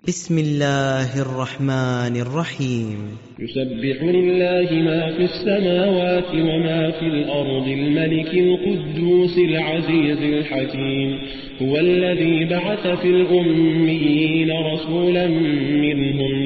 بسم الله الرحمن الرحيم. يسبح لله ما في السماوات وما في الأرض الملك القدوس العزيز الحكيم. هو الذي بعث في الأميين رسولا منهم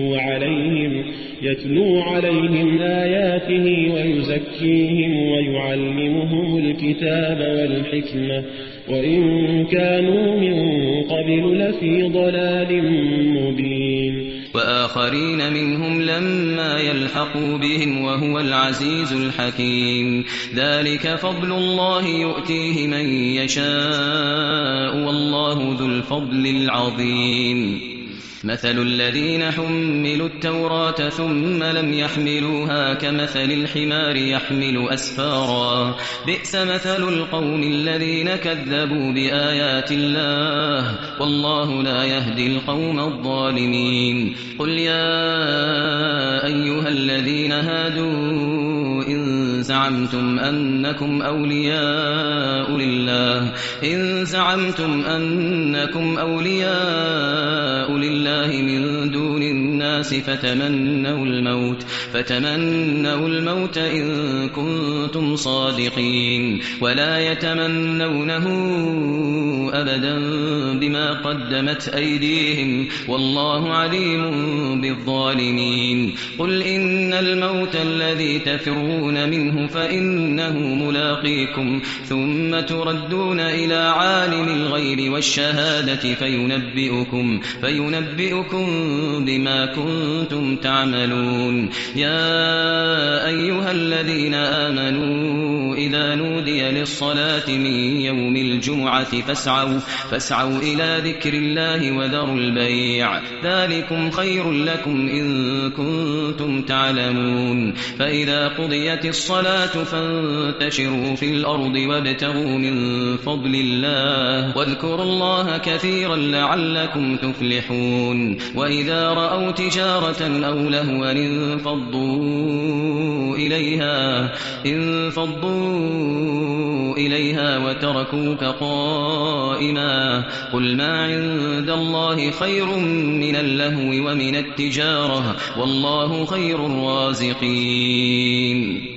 يتلو عليهم آياته ويزكيهم ويعلمهم الكتاب والحكمة وإن كانوا من قبل لفي ضلال مبين. وآخرين منهم لما يلحقوا بهم وهو العزيز الحكيم. ذلك فضل الله يؤتيه من يشاء والله ذو الفضل العظيم. مثل الذين حملوا التوراة ثم لم يحملوها كمثل الحمار يحمل أسفارا بئس مثل القوم الذين كذبوا بآيات الله والله لا يهدي القوم الظالمين. قل يا أيها الذين هادوا إن زعمتم أنكم أولياء لله من دون الناس فتمنوا الموت إن كنتم صادقين ولا يتمنونه أبدا بما قدمت أيديهم والله عليم بالظالمين. قل إن الموت الذي تفرون منه فإنه ملاقيكم ثم تردون إلى عالم الغيب والشهادة فينبئكم بما كنتم تعملون. يا أيها الذين آمنوا إذا نودي للصلاة من يوم الجمعة فاسعوا إلى ذكر الله وذروا البيع ذلكم خير لكم إن كنتم تعلمون. فإذا قضيت الصلاة فانتشروا في الأرض وابتغوا من فضل الله واذكروا الله كثيرا لعلكم تفلحون. وإذا رأوا تجارة أو لهوا انفضوا إليها وتركوك قائما قل ما عند الله خير من اللهو ومن التجارة والله خير الرازقين.